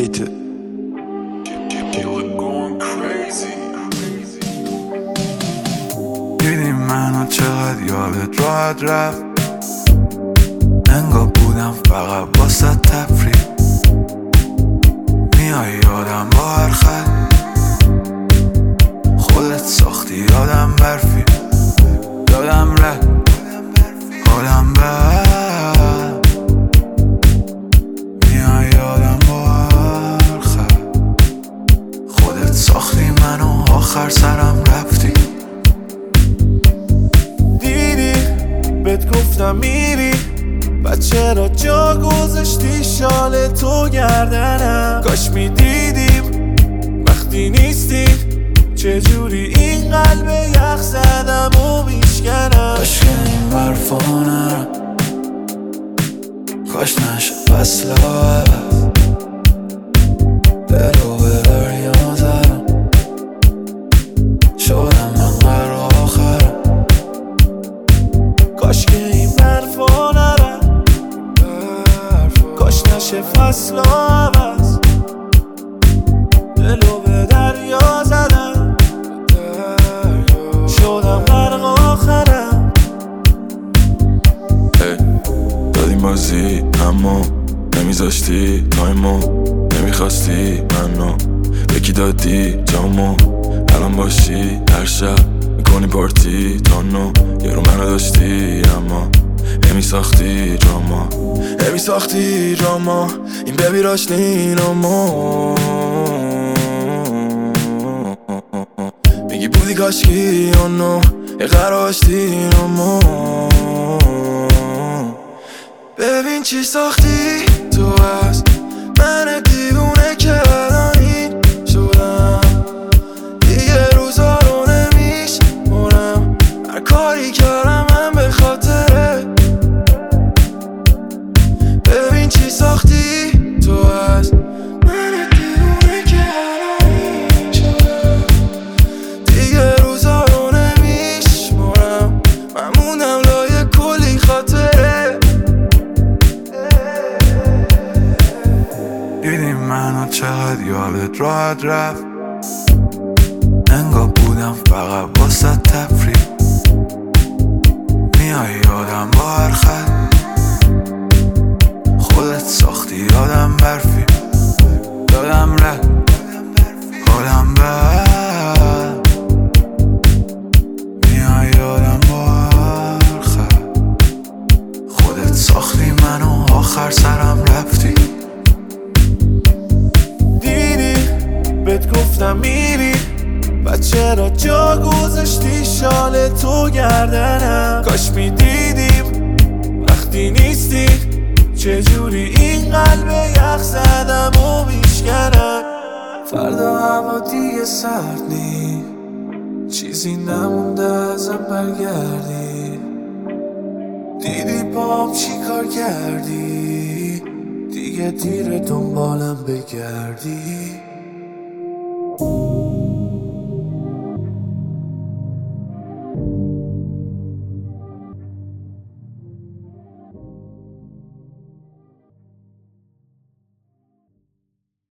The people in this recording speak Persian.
Beat. دیدی منو چقدر یادت راحت رفت، انگار بودم فقط واسه تفریح. میای یادم با هر خط، خودت ساختی یادم برفی، یادم رفت حالم بد. میای یادم با هر خط، خودت ساختی منو آخر سرم رفتی. دیدی بهت گفتم میری، بعد چرا جا گذاشتی شال تو گردنم؟ کاش میدیدیم وقتی نیستی چجوری این قلب یخ زدم و میشکنم. کاش که این برفا نرم، کاش نشه فصل عوض، دلو به دریا زدم، شدم من قرار آخرم. کاش که این برفا نرم، کاش نشه فصل عوض، دلو به دریا زدم، شدم غرق آخرم. دادیم بازی اما نمیذاشتی تایمو، نمیخواستی منو یکی دادی جامو. الان باشی هر شب میکنی پارتی تانو، یه رو منو داشتی اما نمیساختی دراما، نمیساختی دراما. این ببی راشنین اما میگی بودی کاشکی اونو یه قراشتی اما. ببین چی ساختی تو از من دیوونه که الان این شدم، دیگه روزا رو نمیشمرم، هر کاری کردم من به خاطره. ببین چی ساختی تو از من دیوونه که الان این شدم، دیگه روزا رو نمیشمرم، من موندم لای کلی خاطره. دیدی منو چقدر یادت راحت رفت، انگار بودم فقط واسه تفریح. میای یادم با هر خط، خودت ساختی یادم برفی، یادم رفت حالم بد. میای یادم با هر خط، خودت ساختی منو آخر سرم رفتی. بهت گفتم میری، بعد چرا جا گذاشتی شال تو گردنم؟ کاش میدیدیم وقتی نیستی چجوری این قلب یخ زدم و میشکنم. فردا هوا دیگه سرد نی، چیزی نمونده ازم برگردی. دیدی پام چی کار کردی، دیگه دیر دنبالم بگردی.